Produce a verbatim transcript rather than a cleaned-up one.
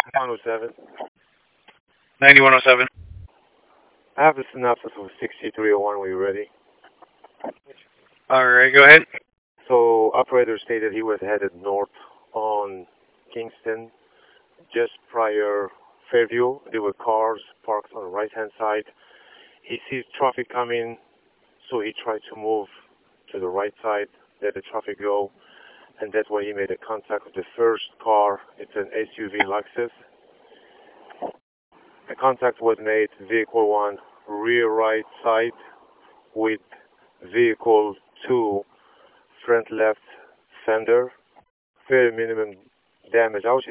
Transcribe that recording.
one oh seven. ninety-one oh seven. I have a synopsis of sixty-three oh one. Were you ready? All right, go ahead. So, operator stated he was headed north on Kingston just prior Fairview. There were cars parked on the right hand side. He sees traffic coming, so he tried to move to the right side, let the traffic go, and that's why he made a contact with the first car. It's an S U V Lexus. A contact was made, vehicle one, rear right side, with vehicle two, front left fender. Very minimum damage. I was